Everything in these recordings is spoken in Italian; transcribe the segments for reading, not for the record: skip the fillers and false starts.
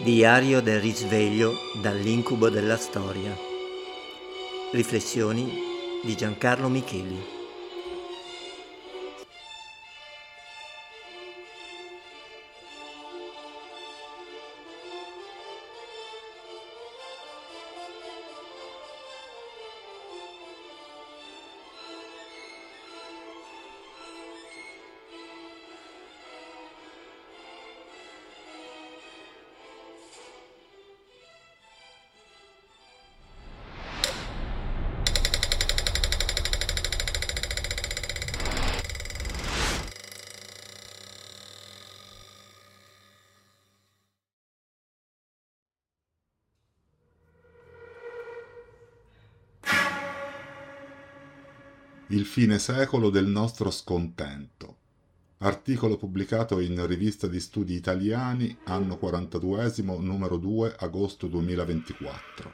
Diario del risveglio dall'incubo della storia. Riflessioni di Giancarlo Micheli. Il fine secolo del nostro scontento. Articolo pubblicato in Rivista di Studi Italiani, anno 42esimo, numero 2, agosto 2024.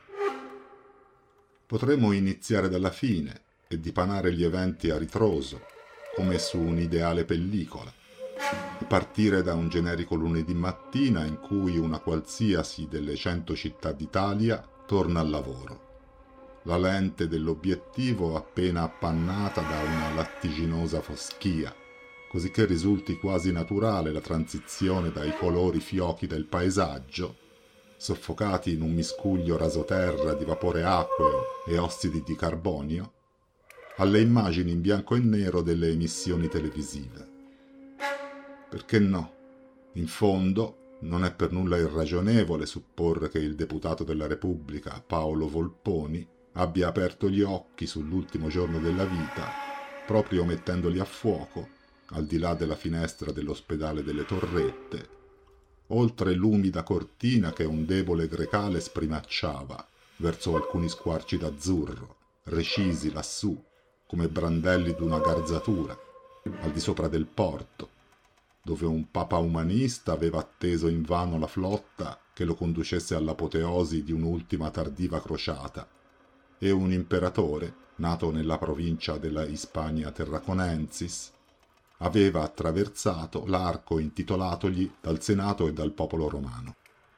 Potremmo iniziare dalla fine e dipanare gli eventi a ritroso, come su un'ideale pellicola, e partire da un generico lunedì mattina in cui una qualsiasi delle 100 città d'Italia torna al lavoro. La lente dell'obiettivo appena appannata da una lattiginosa foschia, cosicché risulti quasi naturale la transizione dai colori fiochi del paesaggio, soffocati in un miscuglio rasoterra di vapore acqueo e ossidi di carbonio, alle immagini in bianco e nero delle emissioni televisive. Perché no? In fondo, non è per nulla irragionevole supporre che il deputato della Repubblica, Paolo Volponi, abbia aperto gli occhi sull'ultimo giorno della vita, proprio mettendoli a fuoco, al di là della finestra dell'ospedale delle Torrette, oltre l'umida cortina che un debole grecale sprimacciava verso alcuni squarci d'azzurro, recisi lassù, come brandelli d'una garzatura, al di sopra del porto, dove un papa umanista aveva atteso invano la flotta che lo conducesse all'apoteosi di un'ultima tardiva crociata, e un imperatore, nato nella provincia della Hispania Tarraconensis, aveva attraversato l'arco intitolatogli dal Senato e dal popolo romano.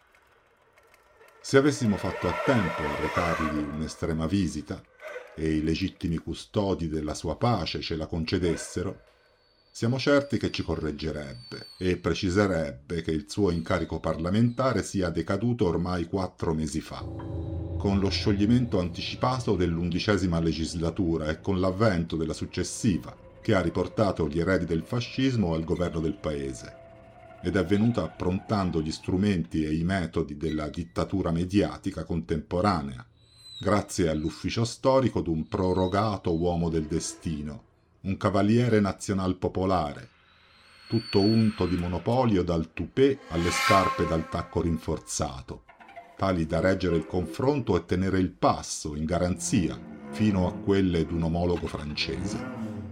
Se avessimo fatto a tempo a recargli un'estrema visita, e i legittimi custodi della sua pace ce la concedessero, siamo certi che ci correggerebbe e preciserebbe che il suo incarico parlamentare sia decaduto ormai 4 mesi fa, con lo scioglimento anticipato dell'11ª legislatura e con l'avvento della successiva, che ha riportato gli eredi del fascismo al governo del paese, ed è venuta approntando gli strumenti e i metodi della dittatura mediatica contemporanea, grazie all'ufficio storico d'un prorogato uomo del destino, un cavaliere nazional popolare, tutto unto di monopolio dal tupé alle scarpe dal tacco rinforzato, tali da reggere il confronto e tenere il passo in garanzia fino a quelle d'un omologo francese.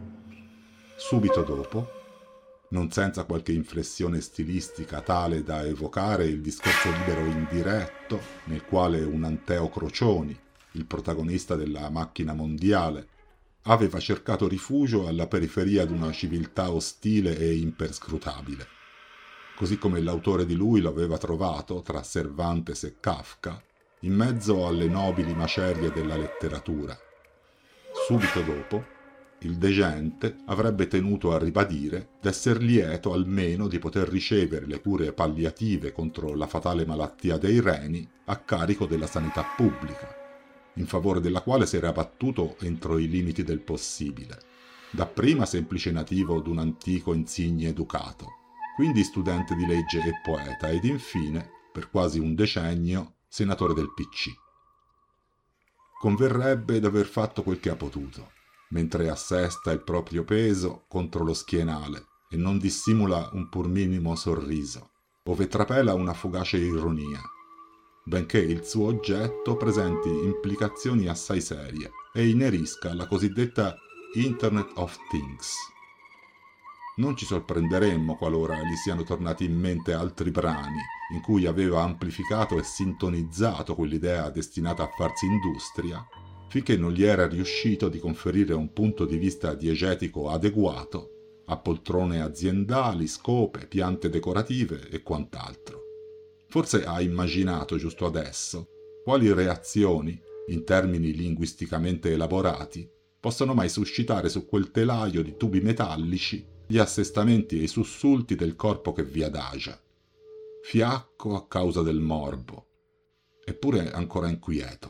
Subito dopo, non senza qualche inflessione stilistica tale da evocare il discorso libero indiretto nel quale un Anteo Crocioni, il protagonista della macchina mondiale, aveva cercato rifugio alla periferia di una civiltà ostile e imperscrutabile, così come l'autore di lui lo aveva trovato, tra Cervantes e Kafka, in mezzo alle nobili macerie della letteratura. Subito dopo, il degente avrebbe tenuto a ribadire d'esser lieto almeno di poter ricevere le cure palliative contro la fatale malattia dei reni a carico della sanità pubblica, in favore della quale si era battuto entro i limiti del possibile, dapprima semplice nativo d'un antico insigne ducato, quindi studente di legge e poeta, ed infine, per quasi un decennio, senatore del PC. Converrebbe d'aver fatto quel che ha potuto, mentre assesta il proprio peso contro lo schienale e non dissimula un pur minimo sorriso, ove trapela una fugace ironia, benché il suo oggetto presenti implicazioni assai serie e inerisca alla cosiddetta Internet of Things. Non ci sorprenderemmo qualora gli siano tornati in mente altri brani in cui aveva amplificato e sintonizzato quell'idea destinata a farsi industria, finché non gli era riuscito di conferire un punto di vista diegetico adeguato a poltrone aziendali, scope, piante decorative e quant'altro. Forse ha immaginato giusto adesso quali reazioni, in termini linguisticamente elaborati, possono mai suscitare su quel telaio di tubi metallici gli assestamenti e i sussulti del corpo che vi adagia. Fiacco a causa del morbo, eppure ancora inquieto.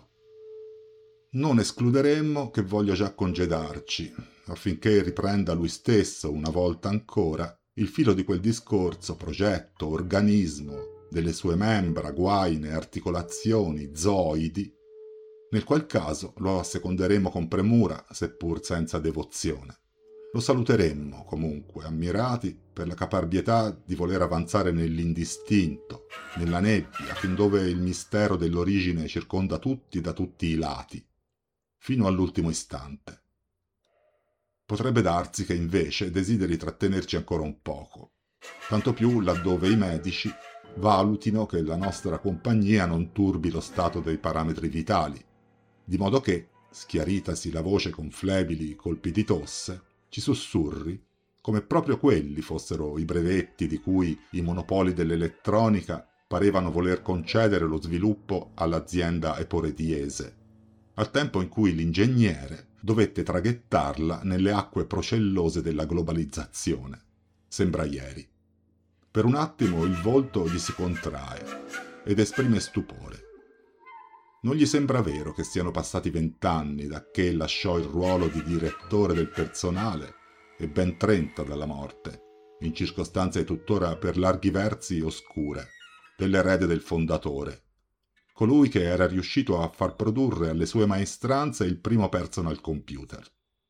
Non escluderemmo che voglia già congedarci, affinché riprenda lui stesso, una volta ancora, il filo di quel discorso, progetto, organismo, delle sue membra, guaine, articolazioni, zooidi, nel qual caso lo asseconderemo con premura, seppur senza devozione. Lo saluteremmo, comunque, ammirati per la caparbietà di voler avanzare nell'indistinto, nella nebbia, fin dove il mistero dell'origine circonda tutti da tutti i lati, fino all'ultimo istante. Potrebbe darsi che invece desideri trattenerci ancora un poco, tanto più laddove i medici valutino che la nostra compagnia non turbi lo stato dei parametri vitali, di modo che, schiaritasi la voce con flebili colpi di tosse, ci sussurri come proprio quelli fossero i brevetti di cui i monopoli dell'elettronica parevano voler concedere lo sviluppo all'azienda eporetiese, al tempo in cui l'ingegnere dovette traghettarla nelle acque procellose della globalizzazione. Sembra ieri. Per un attimo il volto gli si contrae ed esprime stupore. Non gli sembra vero che siano passati 20 anni da che lasciò il ruolo di direttore del personale e ben 30 dalla morte, in circostanze tuttora per larghi versi oscure, dell'erede del fondatore, colui che era riuscito a far produrre alle sue maestranze il primo personal computer.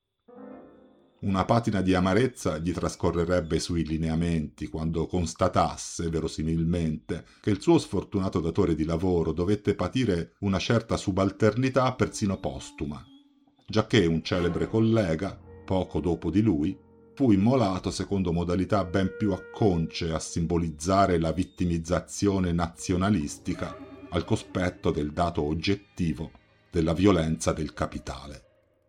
Una patina di amarezza gli trascorrerebbe sui lineamenti quando constatasse, verosimilmente, che il suo sfortunato datore di lavoro dovette patire una certa subalternità persino postuma, giacché un celebre collega, poco dopo di lui, fu immolato secondo modalità ben più acconce a simbolizzare la vittimizzazione nazionalistica al cospetto del dato oggettivo della violenza del capitale.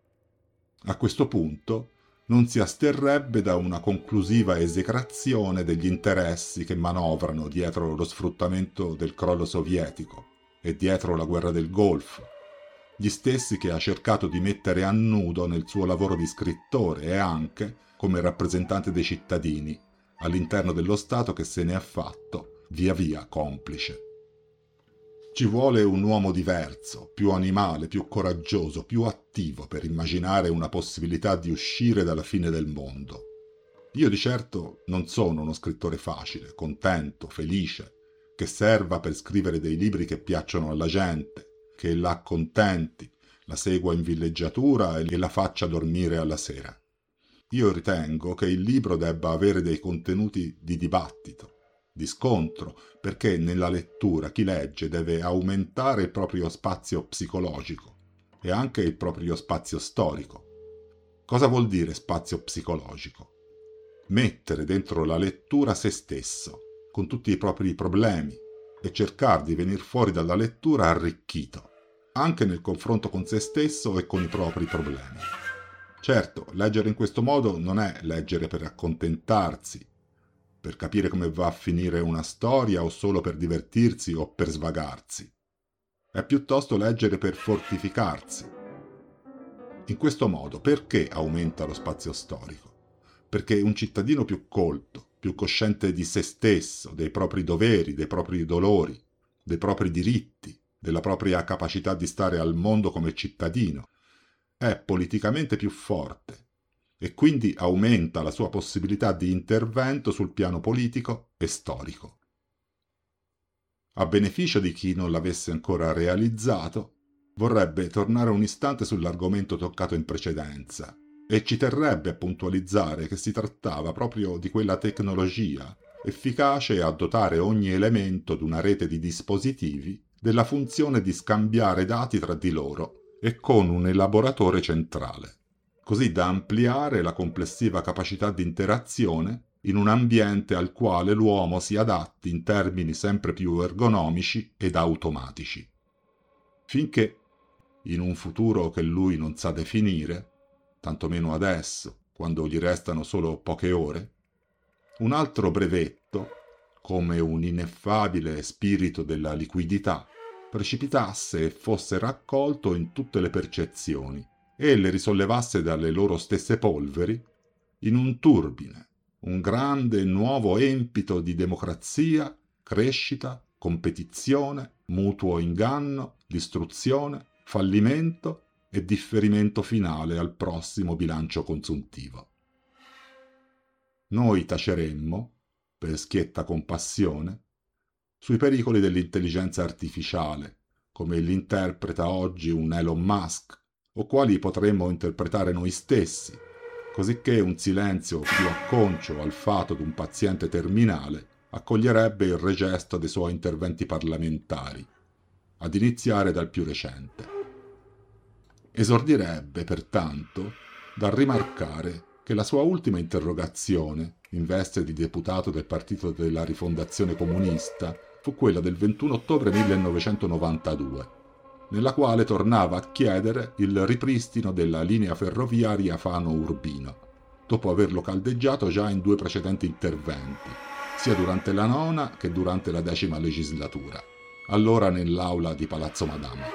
A questo punto non si asterrebbe da una conclusiva esecrazione degli interessi che manovrano dietro lo sfruttamento del crollo sovietico e dietro la guerra del Golfo, gli stessi che ha cercato di mettere a nudo nel suo lavoro di scrittore e anche come rappresentante dei cittadini, all'interno dello Stato che se ne è fatto via via complice. Ci vuole un uomo diverso, più animale, più coraggioso, più attivo per immaginare una possibilità di uscire dalla fine del mondo. Io di certo non sono uno scrittore facile, contento, felice, che serva per scrivere dei libri che piacciono alla gente, che la accontenti, la segua in villeggiatura e la faccia dormire alla sera. Io ritengo che il libro debba avere dei contenuti di dibattito, di scontro, perché nella lettura chi legge deve aumentare il proprio spazio psicologico e anche il proprio spazio storico. Cosa vuol dire spazio psicologico? Mettere dentro la lettura se stesso, con tutti i propri problemi, e cercare di venir fuori dalla lettura arricchito, anche nel confronto con se stesso e con i propri problemi. Certo, leggere in questo modo non è leggere per accontentarsi, per capire come va a finire una storia o solo per divertirsi o per svagarsi. È piuttosto leggere per fortificarsi. In questo modo, perché aumenta lo spazio storico? Perché un cittadino più colto, più cosciente di se stesso, dei propri doveri, dei propri dolori, dei propri diritti, della propria capacità di stare al mondo come cittadino, è politicamente più forte e quindi aumenta la sua possibilità di intervento sul piano politico e storico. A beneficio di chi non l'avesse ancora realizzato, vorrebbe tornare un istante sull'argomento toccato in precedenza e ci terrebbe a puntualizzare che si trattava proprio di quella tecnologia efficace a dotare ogni elemento d'una rete di dispositivi della funzione di scambiare dati tra di loro e con un elaboratore centrale, così da ampliare la complessiva capacità di interazione in un ambiente al quale l'uomo si adatti in termini sempre più ergonomici ed automatici. Finché, in un futuro che lui non sa definire, tantomeno adesso, quando gli restano solo poche ore, un altro brevetto, come un ineffabile spirito della liquidità, precipitasse e fosse raccolto in tutte le percezioni e le risollevasse dalle loro stesse polveri in un turbine, un grande e nuovo empito di democrazia, crescita, competizione, mutuo inganno, distruzione, fallimento e differimento finale al prossimo bilancio consuntivo. Noi taceremmo, per schietta compassione, sui pericoli dell'intelligenza artificiale, come l'interpreta oggi un Elon Musk, o quali potremmo interpretare noi stessi, cosicché un silenzio più acconcio al fato d'un paziente terminale accoglierebbe il regesto dei suoi interventi parlamentari, ad iniziare dal più recente. Esordirebbe, pertanto, dal rimarcare che la sua ultima interrogazione, in veste di deputato del Partito della Rifondazione Comunista, fu quella del 21 ottobre 1992, nella quale tornava a chiedere il ripristino della linea ferroviaria Fano-Urbino, dopo averlo caldeggiato già in 2 precedenti interventi, sia durante la 9ª che durante la 10ª legislatura, allora nell'aula di Palazzo Madama.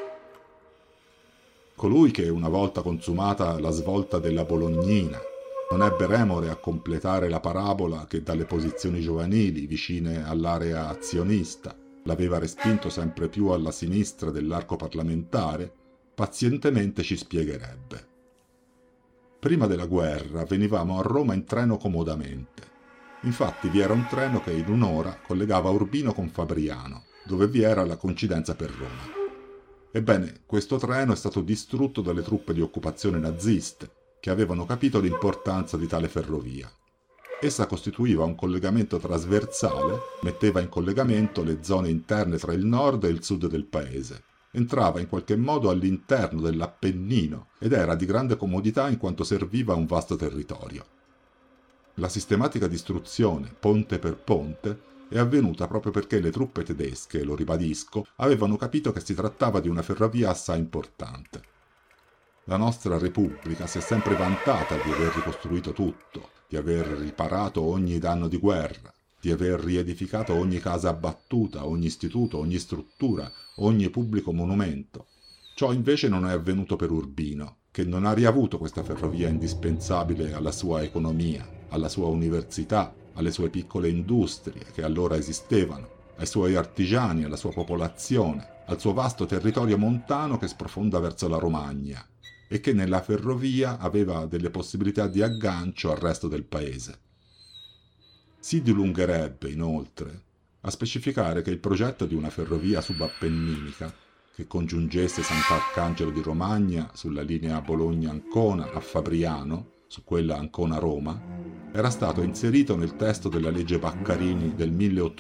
Colui che, una volta consumata la svolta della Bolognina, non ebbe remore a completare la parabola che dalle posizioni giovanili vicine all'area azionista l'aveva respinto sempre più alla sinistra dell'arco parlamentare, pazientemente ci spiegherebbe. Prima della guerra venivamo a Roma in treno comodamente. Infatti vi era un treno che in un'ora collegava Urbino con Fabriano, dove vi era la coincidenza per Roma. Ebbene, questo treno è stato distrutto dalle truppe di occupazione naziste, che avevano capito l'importanza di tale ferrovia. Essa costituiva un collegamento trasversale, metteva in collegamento le zone interne tra il nord e il sud del paese, entrava in qualche modo all'interno dell'Appennino ed era di grande comodità in quanto serviva un vasto territorio. La sistematica distruzione, ponte per ponte, è avvenuta proprio perché le truppe tedesche, lo ribadisco, avevano capito che si trattava di una ferrovia assai importante. La nostra Repubblica si è sempre vantata di aver ricostruito tutto, di aver riparato ogni danno di guerra, di aver riedificato ogni casa abbattuta, ogni istituto, ogni struttura, ogni pubblico monumento. Ciò invece non è avvenuto per Urbino, che non ha riavuto questa ferrovia indispensabile alla sua economia, alla sua università, alle sue piccole industrie che allora esistevano, ai suoi artigiani, alla sua popolazione, al suo vasto territorio montano che sprofonda verso la Romagna e che nella ferrovia aveva delle possibilità di aggancio al resto del paese. Si dilungherebbe, inoltre, a specificare che il progetto di una ferrovia subappenninica che congiungesse Sant'Arcangelo di Romagna sulla linea Bologna-Ancona a Fabriano, su quella Ancona-Roma, era stato inserito nel testo della legge Baccarini del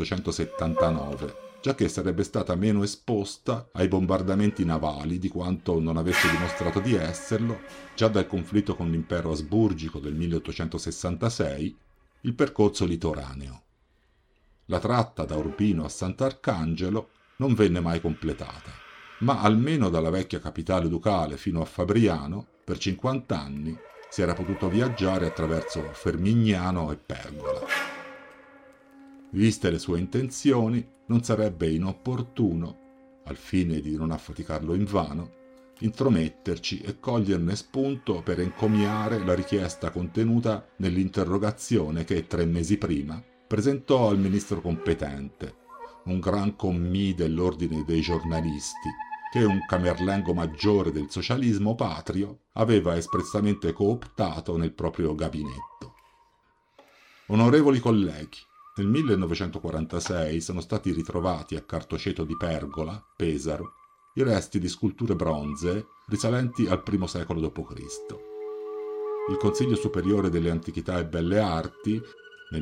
1879, giacché sarebbe stata meno esposta ai bombardamenti navali di quanto non avesse dimostrato di esserlo già dal conflitto con l'impero asburgico del 1866, il percorso litoraneo. La tratta da Urbino a Sant'Arcangelo non venne mai completata, ma almeno dalla vecchia capitale ducale fino a Fabriano, per 50 anni, si era potuto viaggiare attraverso Fermignano e Pergola. Viste le sue intenzioni, non sarebbe inopportuno, al fine di non affaticarlo invano, intrometterci e coglierne spunto per encomiare la richiesta contenuta nell'interrogazione che 3 mesi prima presentò al ministro competente, un gran commì dell'ordine dei giornalisti, che un camerlengo maggiore del socialismo patrio aveva espressamente cooptato nel proprio gabinetto. Onorevoli colleghi, nel 1946 sono stati ritrovati a Cartoceto di Pergola, Pesaro, i resti di sculture bronzee risalenti al I secolo d.C. Il Consiglio Superiore delle Antichità e Belle Arti, nel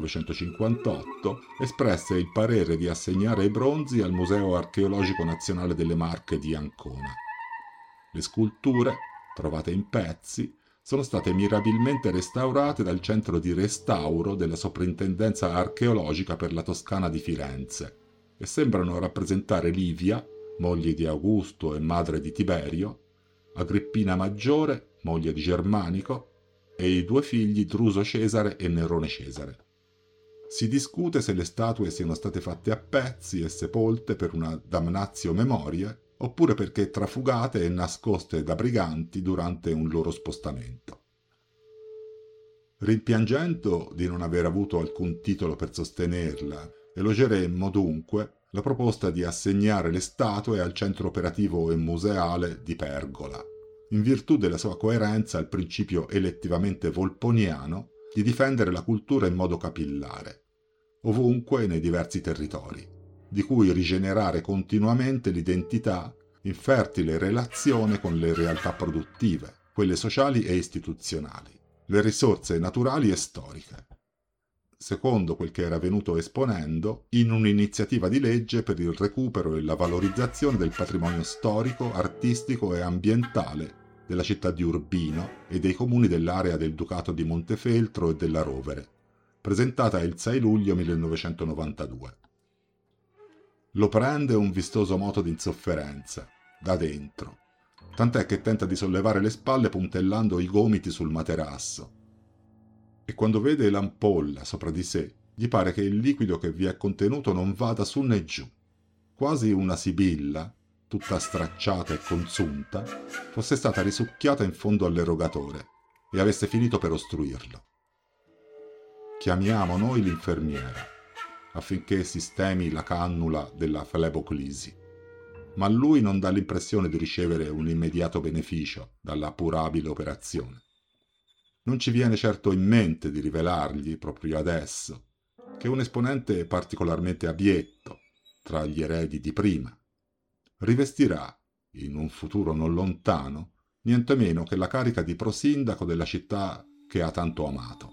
1958, espresse il parere di assegnare i bronzi al Museo Archeologico Nazionale delle Marche di Ancona. Le sculture, trovate in pezzi, sono state mirabilmente restaurate dal centro di restauro della Soprintendenza Archeologica per la Toscana di Firenze e sembrano rappresentare Livia, moglie di Augusto e madre di Tiberio, Agrippina Maggiore, moglie di Germanico, e i 2 figli Druso Cesare e Nerone Cesare. Si discute se le statue siano state fatte a pezzi e sepolte per una damnatio memoriae, oppure perché trafugate e nascoste da briganti durante un loro spostamento. Rimpiangendo di non aver avuto alcun titolo per sostenerla, elogeremmo dunque la proposta di assegnare le statue al centro operativo e museale di Pergola, in virtù della sua coerenza al principio elettivamente volponiano di difendere la cultura in modo capillare, ovunque nei diversi territori, di cui rigenerare continuamente l'identità in fertile relazione con le realtà produttive, quelle sociali e istituzionali, le risorse naturali e storiche, secondo quel che era venuto esponendo in un'iniziativa di legge per il recupero e la valorizzazione del patrimonio storico, artistico e ambientale della città di Urbino e dei comuni dell'area del Ducato di Montefeltro e della Rovere, presentata il 6 luglio 1992. Lo prende un vistoso moto di insofferenza, da dentro, tant'è che tenta di sollevare le spalle puntellando i gomiti sul materasso. E quando vede l'ampolla sopra di sé, gli pare che il liquido che vi è contenuto non vada su né giù. Quasi una sibilla, tutta stracciata e consunta, fosse stata risucchiata in fondo all'erogatore e avesse finito per ostruirlo. Chiamiamo noi l'infermiera, affinché sistemi la cannula della fleboclisi, ma lui non dà l'impressione di ricevere un immediato beneficio dalla appurabile operazione. Non ci viene certo in mente di rivelargli, proprio adesso, che un esponente particolarmente abietto, tra gli eredi di prima, rivestirà, in un futuro non lontano, niente meno che la carica di prosindaco della città che ha tanto amato.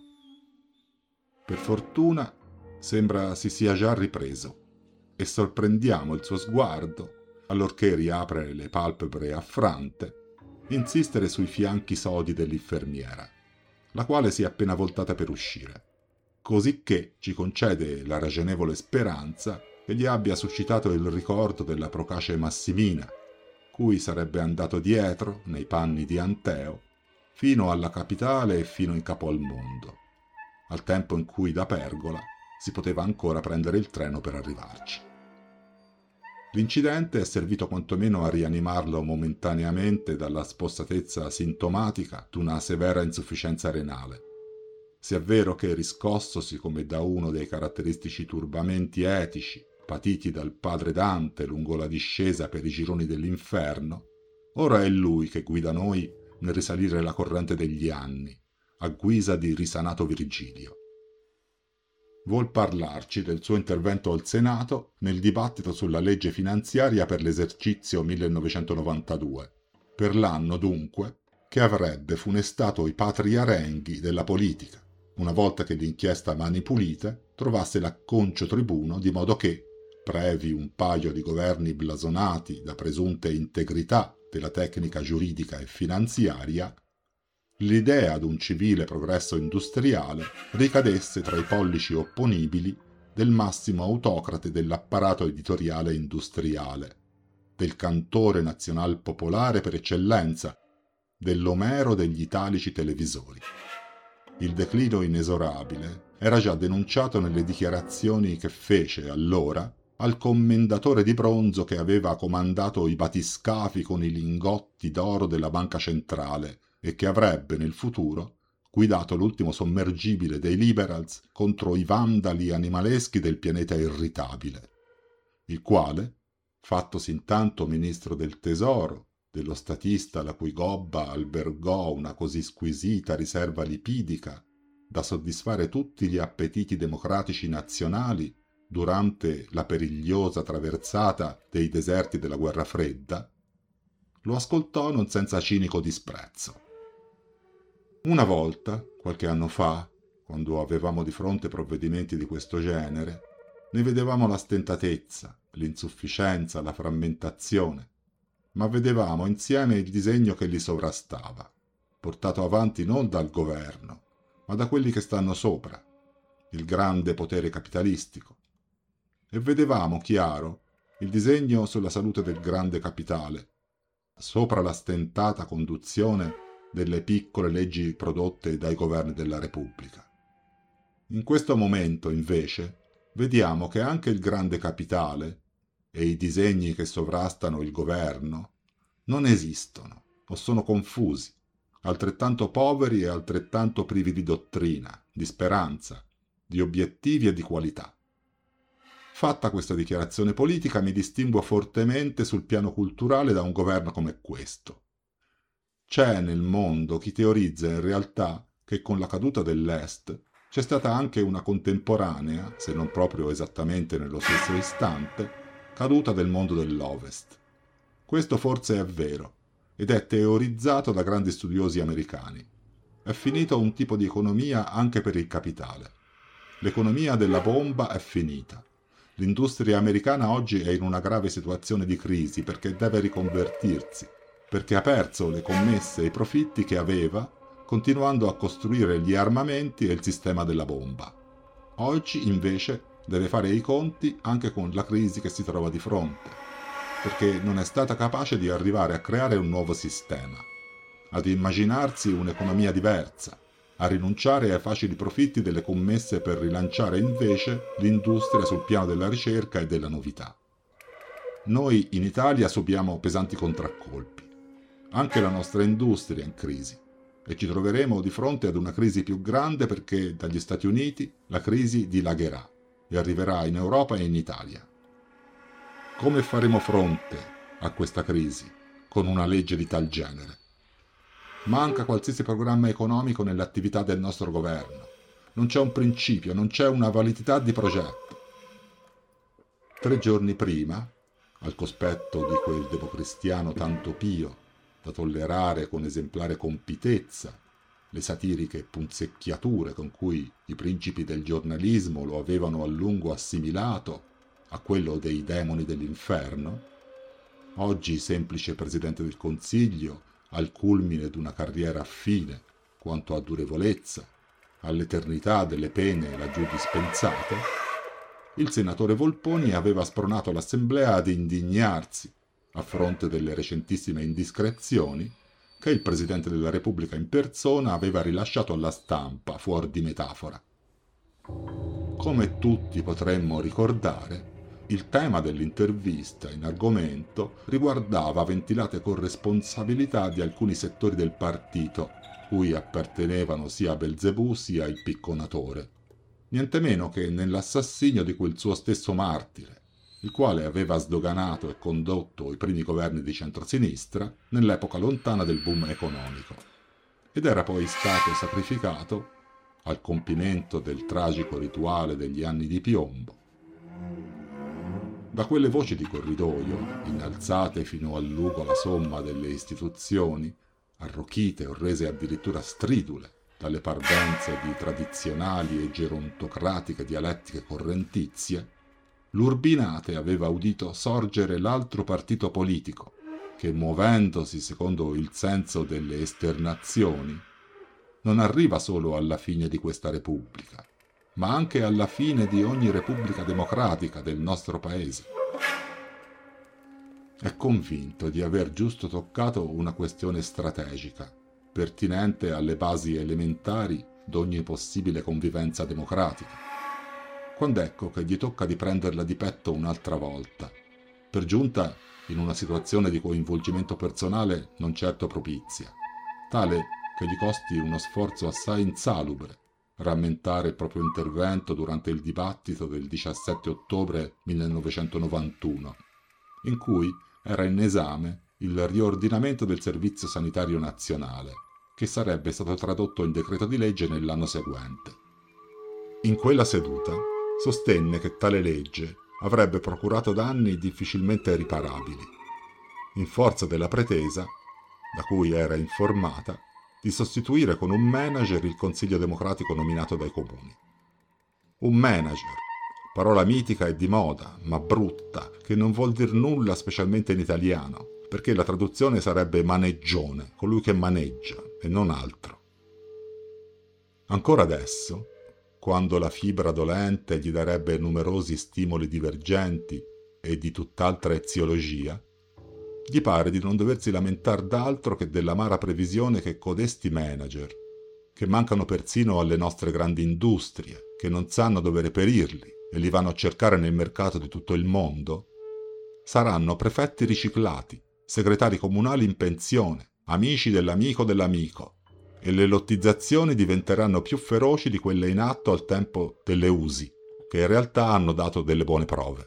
Per fortuna sembra si sia già ripreso e sorprendiamo il suo sguardo, allorché riapre le palpebre affrante, insistere sui fianchi sodi dell'infermiera, la quale si è appena voltata per uscire, cosicché ci concede la ragionevole speranza che gli abbia suscitato il ricordo della procace Massimina, cui sarebbe andato dietro, nei panni di Anteo, fino alla capitale e fino in capo al mondo, al tempo in cui da Pergola si poteva ancora prendere il treno per arrivarci. L'incidente è servito quantomeno a rianimarlo momentaneamente dalla spossatezza sintomatica d'una severa insufficienza renale. Se è vero che, riscossosi come da uno dei caratteristici turbamenti etici patiti dal padre Dante lungo la discesa per i gironi dell'inferno, ora è lui che guida noi nel risalire la corrente degli anni, a guisa di risanato Virgilio. Vuol parlarci del suo intervento al Senato nel dibattito sulla legge finanziaria per l'esercizio 1992, per l'anno dunque che avrebbe funestato i patri arenghi della politica, una volta che l'inchiesta Mani Pulite trovasse l'acconcio tribuno, di modo che, previ un paio di governi blasonati da presunte integrità della tecnica giuridica e finanziaria, l'idea d'un civile progresso industriale ricadesse tra i pollici opponibili del massimo autocrate dell'apparato editoriale industriale, del cantore nazional popolare per eccellenza, dell'Omero degli italici televisori. Il declino inesorabile era già denunciato nelle dichiarazioni che fece allora al commendatore di bronzo che aveva comandato i batiscafi con i lingotti d'oro della Banca Centrale e che avrebbe nel futuro guidato l'ultimo sommergibile dei liberals contro i vandali animaleschi del pianeta irritabile, il quale, fattosi intanto ministro del tesoro, dello statista la cui gobba albergò una così squisita riserva lipidica da soddisfare tutti gli appetiti democratici nazionali durante la perigliosa traversata dei deserti della guerra fredda, lo ascoltò non senza cinico disprezzo. Una volta, qualche anno fa, quando avevamo di fronte provvedimenti di questo genere, ne vedevamo la stentatezza, l'insufficienza, la frammentazione, ma vedevamo insieme il disegno che li sovrastava, portato avanti non dal governo, ma da quelli che stanno sopra, il grande potere capitalistico. E vedevamo chiaro il disegno sulla salute del grande capitale, sopra la stentata conduzione delle piccole leggi prodotte dai governi della Repubblica. In questo momento, invece, vediamo che anche il grande capitale e i disegni che sovrastano il governo non esistono o sono confusi, altrettanto poveri e altrettanto privi di dottrina, di speranza, di obiettivi e di qualità. Fatta questa dichiarazione politica, mi distinguo fortemente sul piano culturale da un governo come questo. C'è nel mondo chi teorizza in realtà che con la caduta dell'Est c'è stata anche una contemporanea, se non proprio esattamente nello stesso istante, caduta del mondo dell'Ovest. Questo forse è vero, ed è teorizzato da grandi studiosi americani. È finito un tipo di economia anche per il capitale. L'economia della bomba è finita. L'industria americana oggi è in una grave situazione di crisi perché deve riconvertirsi, perché ha perso le commesse e i profitti che aveva, continuando a costruire gli armamenti e il sistema della bomba. Oggi, invece, deve fare i conti anche con la crisi che si trova di fronte, perché non è stata capace di arrivare a creare un nuovo sistema, ad immaginarsi un'economia diversa, a rinunciare ai facili profitti delle commesse per rilanciare invece l'industria sul piano della ricerca e della novità. Noi in Italia subiamo pesanti contraccolpi. Anche la nostra industria è in crisi e ci troveremo di fronte ad una crisi più grande perché dagli Stati Uniti la crisi dilagherà e arriverà in Europa e in Italia. Come faremo fronte a questa crisi con una legge di tal genere? Manca qualsiasi programma economico nell'attività del nostro governo. Non c'è un principio, non c'è una validità di progetto. 3 giorni prima, al cospetto di quel democristiano tanto pio da tollerare con esemplare compitezza le satiriche punzecchiature con cui i principi del giornalismo lo avevano a lungo assimilato a quello dei demoni dell'inferno, oggi semplice Presidente del Consiglio, al culmine di una carriera affine quanto a durevolezza, all'eternità delle pene laggiù dispensate, il senatore Volponi aveva spronato l'Assemblea ad indignarsi a fronte delle recentissime indiscrezioni che il Presidente della Repubblica in persona aveva rilasciato alla stampa fuor di metafora. Come tutti potremmo ricordare, il tema dell'intervista in argomento riguardava ventilate corresponsabilità di alcuni settori del partito, cui appartenevano sia Belzebù sia il picconatore, niente meno che nell'assassinio di quel suo stesso martire, il quale aveva sdoganato e condotto i primi governi di centrosinistra nell'epoca lontana del boom economico, ed era poi stato sacrificato al compimento del tragico rituale degli anni di piombo. Da quelle voci di corridoio, innalzate fino all'ugola somma delle istituzioni, arrochite o rese addirittura stridule dalle parvenze di tradizionali e gerontocratiche dialettiche correntizie, l'Urbinate aveva udito sorgere l'altro partito politico che, muovendosi secondo il senso delle esternazioni, non arriva solo alla fine di questa Repubblica, ma anche alla fine di ogni Repubblica democratica del nostro Paese. È convinto di aver giusto toccato una questione strategica, pertinente alle basi elementari d'ogni possibile convivenza democratica, quando ecco che gli tocca di prenderla di petto un'altra volta, per giunta in una situazione di coinvolgimento personale non certo propizia, tale che gli costi uno sforzo assai insalubre rammentare il proprio intervento durante il dibattito del 17 ottobre 1991, in cui era in esame il riordinamento del Servizio Sanitario Nazionale, che sarebbe stato tradotto in decreto di legge nell'anno seguente. In quella seduta sostenne che tale legge avrebbe procurato danni difficilmente riparabili, in forza della pretesa, da cui era informata, di sostituire con un manager il Consiglio Democratico nominato dai comuni. Un manager, parola mitica e di moda, ma brutta, che non vuol dir nulla specialmente in italiano, perché la traduzione sarebbe maneggione, colui che maneggia, e non altro. Ancora adesso, quando la fibra dolente gli darebbe numerosi stimoli divergenti e di tutt'altra eziologia, gli pare di non doversi lamentar d'altro che dell'amara previsione che codesti manager, che mancano persino alle nostre grandi industrie, che non sanno dove reperirli e li vanno a cercare nel mercato di tutto il mondo, saranno prefetti riciclati, segretari comunali in pensione, amici dell'amico dell'amico, e le lottizzazioni diventeranno più feroci di quelle in atto al tempo delle USI, che in realtà hanno dato delle buone prove.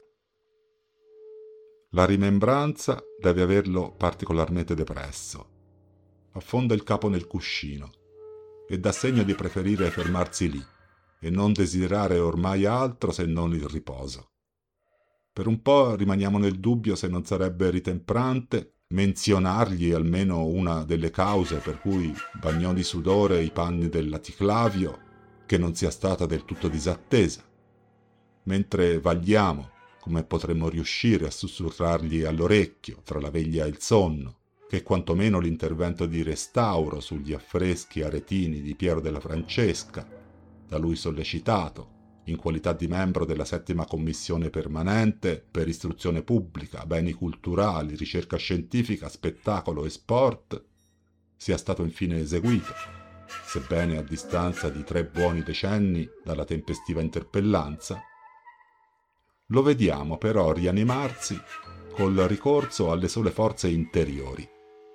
La rimembranza deve averlo particolarmente depresso. Affonda il capo nel cuscino e dà segno di preferire fermarsi lì e non desiderare ormai altro se non il riposo. Per un po' rimaniamo nel dubbio se non sarebbe ritemprante menzionargli almeno una delle cause per cui bagnò di sudore i panni del laticlavio, che non sia stata del tutto disattesa. Mentre vagliamo come potremmo riuscire a sussurrargli all'orecchio, tra la veglia e il sonno, che quantomeno l'intervento di restauro sugli affreschi aretini di Piero della Francesca, da lui sollecitato, in qualità di membro della 7ª Commissione Permanente per istruzione pubblica, beni culturali, ricerca scientifica, spettacolo e sport, sia stato infine eseguito, sebbene a distanza di 3 buoni decenni dalla tempestiva interpellanza. Lo vediamo però rianimarsi col ricorso alle sole forze interiori.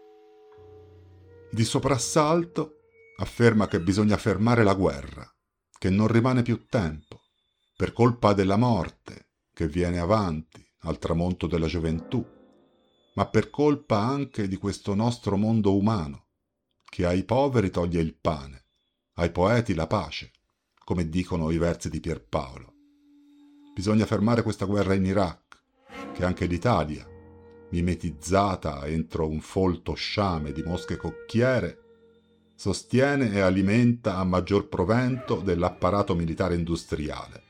Di soprassalto afferma che bisogna fermare la guerra, che non rimane più tempo, per colpa della morte che viene avanti al tramonto della gioventù, ma per colpa anche di questo nostro mondo umano, che ai poveri toglie il pane, ai poeti la pace, come dicono i versi di Pierpaolo. Bisogna fermare questa guerra in Iraq, che anche l'Italia, mimetizzata entro un folto sciame di mosche cocchiere, sostiene e alimenta a maggior provento dell'apparato militare industriale.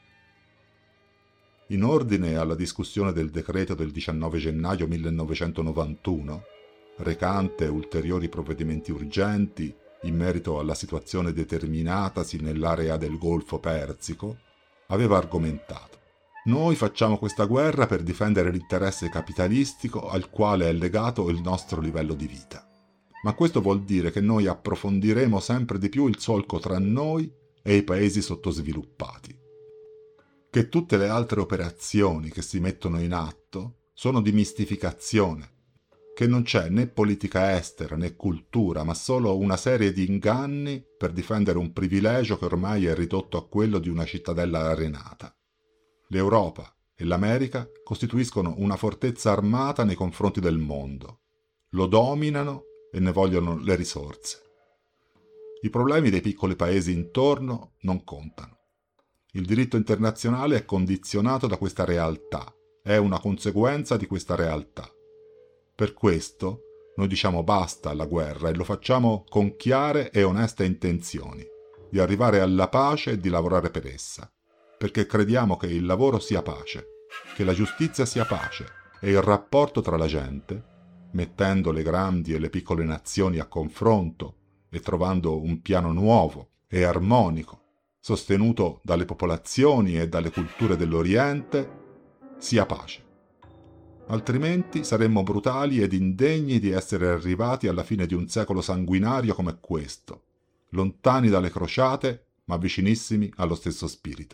In ordine alla discussione del decreto del 19 gennaio 1991, recante ulteriori provvedimenti urgenti in merito alla situazione determinatasi nell'area del Golfo Persico, aveva argomentato: noi facciamo questa guerra per difendere l'interesse capitalistico al quale è legato il nostro livello di vita. Ma questo vuol dire che noi approfondiremo sempre di più il solco tra noi e i paesi sottosviluppati. Che tutte le altre operazioni che si mettono in atto sono di mistificazione, che non c'è né politica estera né cultura, ma solo una serie di inganni per difendere un privilegio che ormai è ridotto a quello di una cittadella arenata. L'Europa e l'America costituiscono una fortezza armata nei confronti del mondo. Lo dominano e ne vogliono le risorse. I problemi dei piccoli paesi intorno non contano. Il diritto internazionale è condizionato da questa realtà, è una conseguenza di questa realtà. Per questo noi diciamo basta alla guerra e lo facciamo con chiare e oneste intenzioni, di arrivare alla pace e di lavorare per essa, perché crediamo che il lavoro sia pace, che la giustizia sia pace e il rapporto tra la gente, mettendo le grandi e le piccole nazioni a confronto e trovando un piano nuovo e armonico, sostenuto dalle popolazioni e dalle culture dell'Oriente, sia pace. Altrimenti saremmo brutali ed indegni di essere arrivati alla fine di un secolo sanguinario come questo, lontani dalle crociate ma vicinissimi allo stesso spirito.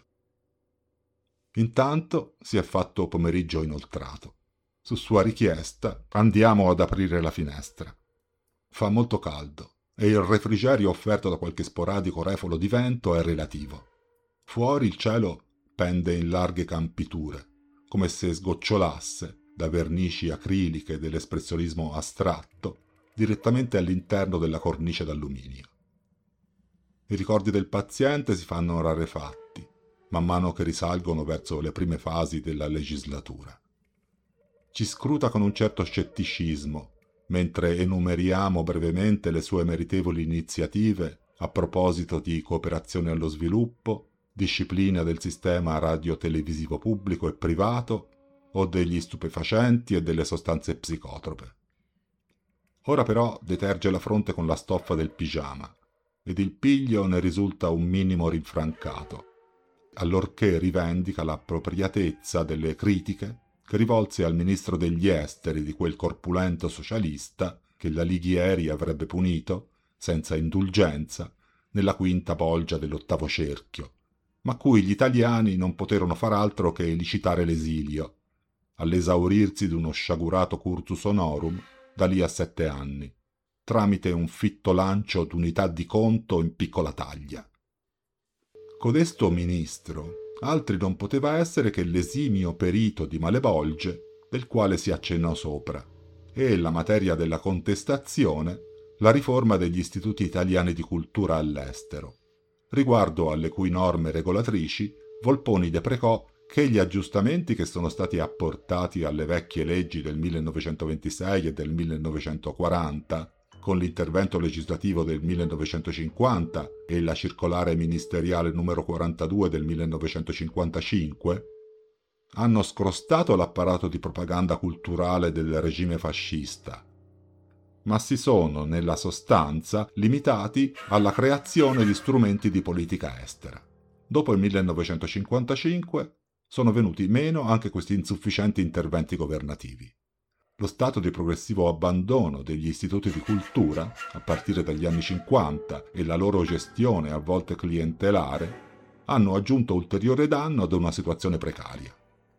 Intanto si è fatto pomeriggio inoltrato. Su sua richiesta andiamo ad aprire la finestra. Fa molto caldo e il refrigerio offerto da qualche sporadico refolo di vento è relativo. Fuori il cielo pende in larghe campiture, come se sgocciolasse da vernici acriliche dell'espressionismo astratto direttamente all'interno della cornice d'alluminio. I ricordi del paziente si fanno rarefatti, man mano che risalgono verso le prime fasi della legislatura. Ci scruta con un certo scetticismo, mentre enumeriamo brevemente le sue meritevoli iniziative a proposito di cooperazione allo sviluppo, disciplina del sistema radiotelevisivo pubblico e privato o degli stupefacenti e delle sostanze psicotrope. Ora però deterge la fronte con la stoffa del pigiama ed il piglio ne risulta un minimo rinfrancato, allorché rivendica l'appropriatezza delle critiche che rivolse al ministro degli esteri di quel corpulento socialista che la Lighieri avrebbe punito, senza indulgenza, nella quinta bolgia dell'ottavo cerchio, ma cui gli italiani non poterono far altro che licitare l'esilio, all'esaurirsi di uno sciagurato cursus honorum da lì a 7 anni, tramite un fitto lancio d'unità di conto in piccola taglia. Codesto ministro altri non poteva essere che l'esimio perito di Malebolge, del quale si accennò sopra, e la materia della contestazione, la riforma degli istituti italiani di cultura all'estero, riguardo alle cui norme regolatrici Volponi deprecò che gli aggiustamenti che sono stati apportati alle vecchie leggi del 1926 e del 1940, con l'intervento legislativo del 1950 e la circolare ministeriale numero 42 del 1955, hanno scrostato l'apparato di propaganda culturale del regime fascista, ma si sono, nella sostanza, limitati alla creazione di strumenti di politica estera. Dopo il 1955 sono venuti meno anche questi insufficienti interventi governativi. Lo stato di progressivo abbandono degli istituti di cultura, a partire dagli anni 50, e la loro gestione a volte clientelare, hanno aggiunto ulteriore danno ad una situazione precaria.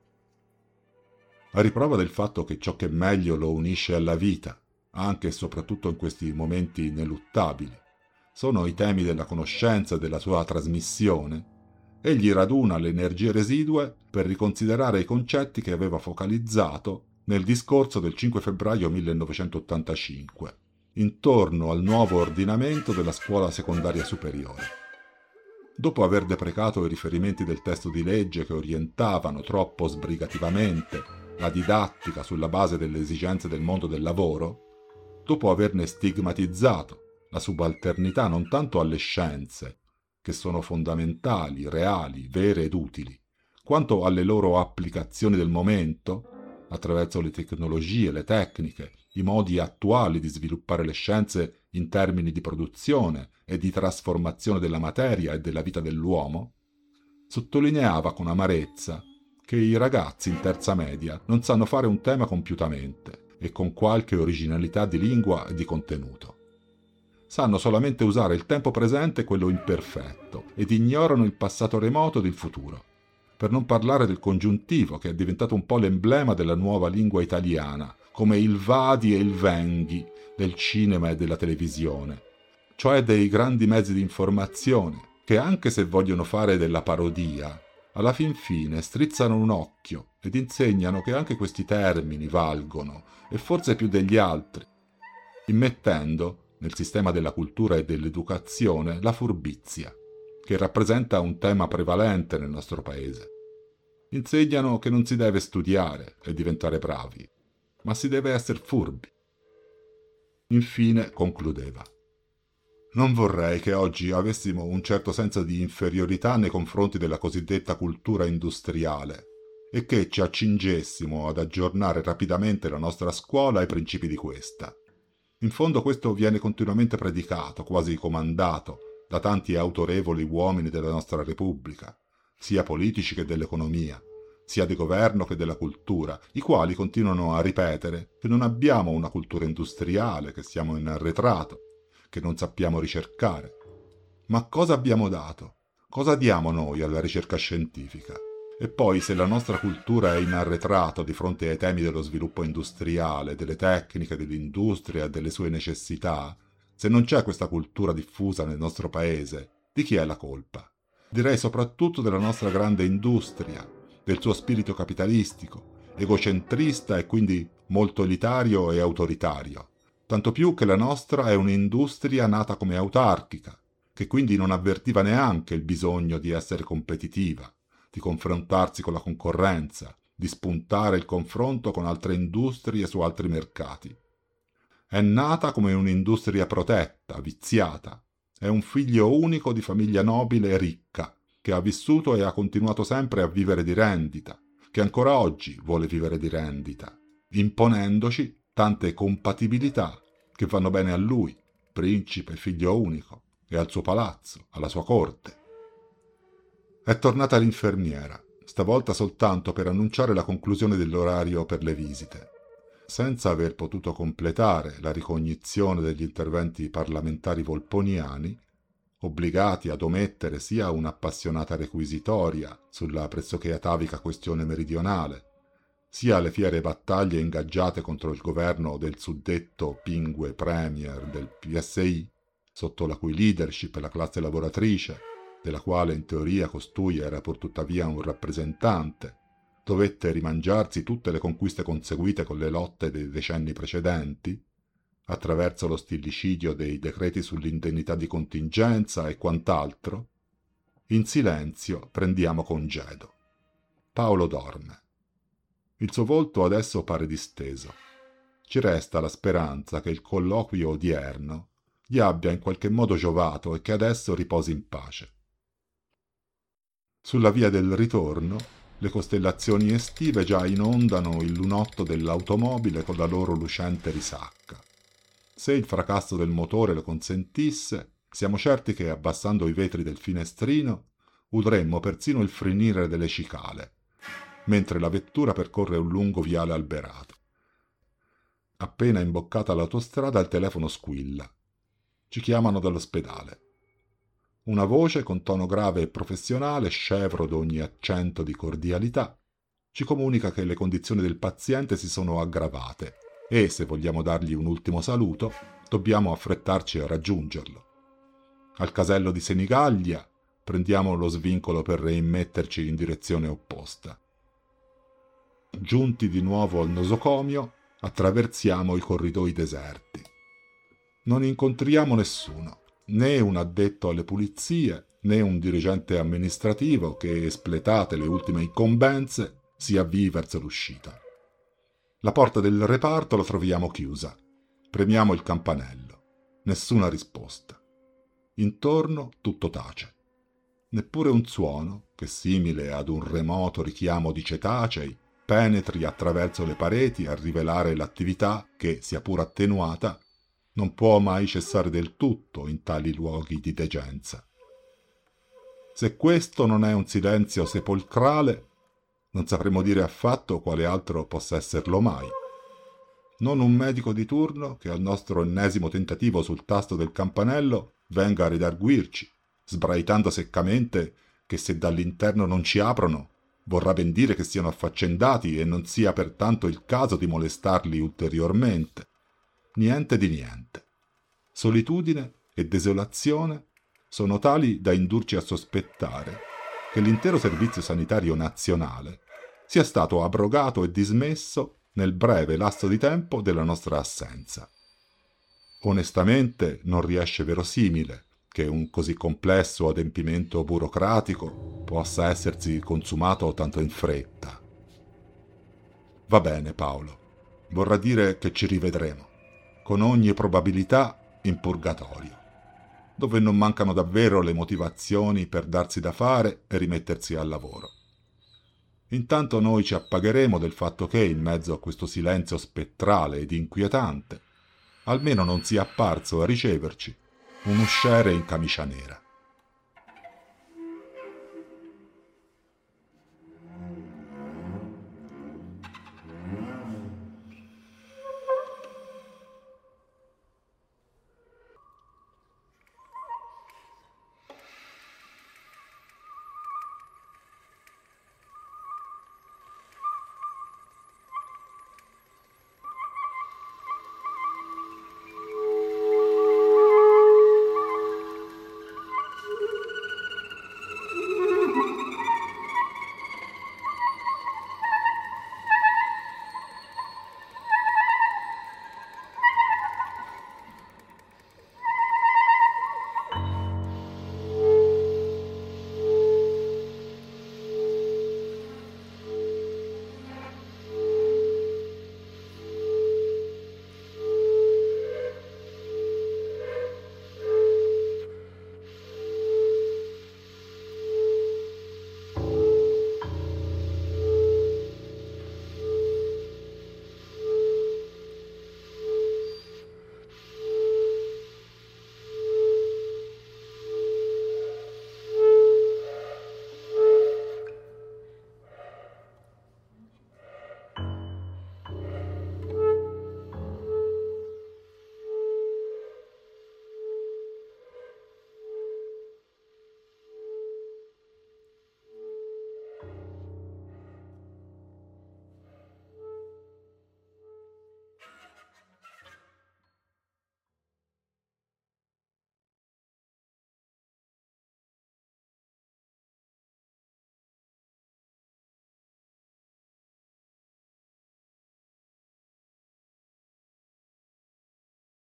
A riprova del fatto che ciò che meglio lo unisce alla vita, anche e soprattutto in questi momenti ineluttabili, sono i temi della conoscenza e della sua trasmissione, egli raduna le energie residue per riconsiderare i concetti che aveva focalizzato nel discorso del 5 febbraio 1985, intorno al nuovo ordinamento della scuola secondaria superiore. Dopo aver deprecato i riferimenti del testo di legge che orientavano troppo sbrigativamente la didattica sulla base delle esigenze del mondo del lavoro, dopo averne stigmatizzato la subalternità non tanto alle scienze, che sono fondamentali, reali, vere ed utili, quanto alle loro applicazioni del momento, attraverso le tecnologie, le tecniche, i modi attuali di sviluppare le scienze in termini di produzione e di trasformazione della materia e della vita dell'uomo, sottolineava con amarezza che i ragazzi in terza media non sanno fare un tema compiutamente e con qualche originalità di lingua e di contenuto. Sanno solamente usare il tempo presente e quello imperfetto ed ignorano il passato remoto ed il futuro. Per non parlare del congiuntivo, che è diventato un po' l'emblema della nuova lingua italiana, come il vadi e il venghi del cinema e della televisione, cioè dei grandi mezzi di informazione, che anche se vogliono fare della parodia, alla fin fine strizzano un occhio ed insegnano che anche questi termini valgono, e forse più degli altri, immettendo nel sistema della cultura e dell'educazione la furbizia, che rappresenta un tema prevalente nel nostro paese. Insegnano che non si deve studiare e diventare bravi, ma si deve essere furbi. Infine concludeva: non vorrei che oggi avessimo un certo senso di inferiorità nei confronti della cosiddetta cultura industriale e che ci accingessimo ad aggiornare rapidamente la nostra scuola ai principi di questa. In fondo questo viene continuamente predicato, quasi comandato, da tanti autorevoli uomini della nostra Repubblica, sia politici che dell'economia, sia di governo che della cultura, i quali continuano a ripetere che non abbiamo una cultura industriale, che siamo in arretrato, che non sappiamo ricercare. Ma cosa abbiamo dato? Cosa diamo noi alla ricerca scientifica? E poi, se la nostra cultura è in arretrato di fronte ai temi dello sviluppo industriale, delle tecniche, dell'industria e delle sue necessità, se non c'è questa cultura diffusa nel nostro paese, di chi è la colpa? Direi soprattutto della nostra grande industria, del suo spirito capitalistico, egocentrista e quindi molto elitario e autoritario. Tanto più che la nostra è un'industria nata come autarchica, che quindi non avvertiva neanche il bisogno di essere competitiva, di confrontarsi con la concorrenza, di spuntare il confronto con altre industrie su altri mercati. È nata come un'industria protetta, viziata. È un figlio unico di famiglia nobile e ricca, che ha vissuto e ha continuato sempre a vivere di rendita, che ancora oggi vuole vivere di rendita, imponendoci tante compatibilità che vanno bene a lui, principe, figlio unico, e al suo palazzo, alla sua corte. È tornata l'infermiera, stavolta soltanto per annunciare la conclusione dell'orario per le visite. Senza aver potuto completare la ricognizione degli interventi parlamentari volponiani, obbligati ad omettere sia un'appassionata requisitoria sulla pressoché atavica questione meridionale, sia le fiere battaglie ingaggiate contro il governo del suddetto pingue premier del PSI, sotto la cui leadership la classe lavoratrice, della quale in teoria costui era pur tuttavia un rappresentante, dovette rimangiarsi tutte le conquiste conseguite con le lotte dei decenni precedenti, attraverso lo stillicidio dei decreti sull'indennità di contingenza e quant'altro, in silenzio prendiamo congedo. Paolo dorme. Il suo volto adesso pare disteso. Ci resta la speranza che il colloquio odierno gli abbia in qualche modo giovato e che adesso riposi in pace. Sulla via del ritorno, le costellazioni estive già inondano il lunotto dell'automobile con la loro lucente risacca. Se il fracasso del motore lo consentisse, siamo certi che, abbassando i vetri del finestrino, udremmo persino il frinire delle cicale, mentre la vettura percorre un lungo viale alberato. Appena imboccata l'autostrada, il telefono squilla. Ci chiamano dall'ospedale. Una voce con tono grave e professionale, scevro d'ogni accento di cordialità, ci comunica che le condizioni del paziente si sono aggravate e, se vogliamo dargli un ultimo saluto, dobbiamo affrettarci a raggiungerlo. Al casello di Senigallia prendiamo lo svincolo per reimmetterci in direzione opposta. Giunti di nuovo al nosocomio, attraversiamo i corridoi deserti. Non incontriamo nessuno, né un addetto alle pulizie, né un dirigente amministrativo che, espletate le ultime incombenze, si avvii verso l'uscita. La porta del reparto la troviamo chiusa. Premiamo il campanello. Nessuna risposta. Intorno tutto tace. Neppure un suono, che simile ad un remoto richiamo di cetacei, penetri attraverso le pareti a rivelare l'attività che, sia pur attenuata, non può mai cessare del tutto in tali luoghi di degenza. Se questo non è un silenzio sepolcrale, non sapremo dire affatto quale altro possa esserlo mai. Non un medico di turno che al nostro ennesimo tentativo sul tasto del campanello venga a ridarguirci, sbraitando seccamente che se dall'interno non ci aprono, vorrà ben dire che siano affaccendati e non sia pertanto il caso di molestarli ulteriormente. Niente di niente. Solitudine e desolazione sono tali da indurci a sospettare che l'intero servizio sanitario nazionale sia stato abrogato e dismesso nel breve lasso di tempo della nostra assenza. Onestamente non riesce verosimile che un così complesso adempimento burocratico possa essersi consumato tanto in fretta. Va bene, Paolo, vorrà dire che ci rivedremo, con ogni probabilità in purgatorio, dove non mancano davvero le motivazioni per darsi da fare e rimettersi al lavoro. Intanto noi ci appagheremo del fatto che, in mezzo a questo silenzio spettrale ed inquietante, almeno non sia apparso a riceverci un usciere in camicia nera.